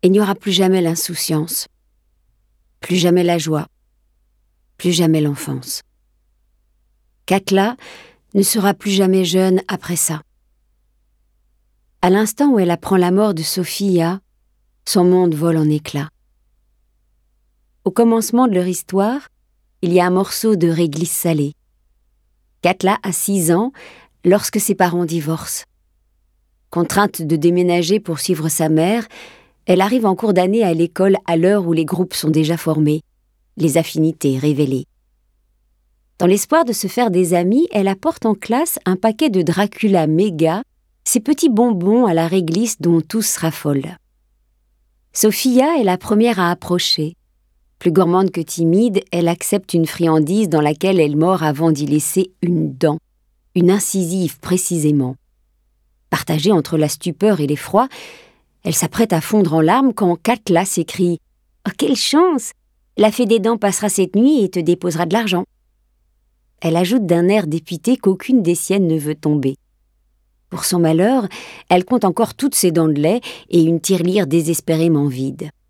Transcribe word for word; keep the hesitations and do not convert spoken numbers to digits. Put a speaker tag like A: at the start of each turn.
A: Il n'y aura plus jamais l'insouciance, plus jamais la joie, plus jamais l'enfance. Katla ne sera plus jamais jeune après ça. À l'instant où elle apprend la mort de Sophia, son monde vole en éclats. Au commencement de leur histoire, il y a un morceau de réglisse salée. Katla a six ans lorsque ses parents divorcent. Contrainte de déménager pour suivre sa mère, elle arrive en cours d'année à l'école à l'heure où les groupes sont déjà formés, les affinités révélées. Dans l'espoir de se faire des amis, elle apporte en classe un paquet de Dracula méga, ces petits bonbons à la réglisse dont tous raffolent. Sophia est la première à approcher. Plus gourmande que timide, elle accepte une friandise dans laquelle elle mord avant d'y laisser une dent, une incisive précisément. Partagée entre la stupeur et l'effroi, elle s'apprête à fondre en larmes quand Katla s'écrie « Oh, quelle chance! La fée des dents passera cette nuit et te déposera de l'argent. » Elle ajoute d'un air dépité qu'aucune des siennes ne veut tomber. Pour son malheur, elle compte encore toutes ses dents de lait et une tirelire désespérément vide.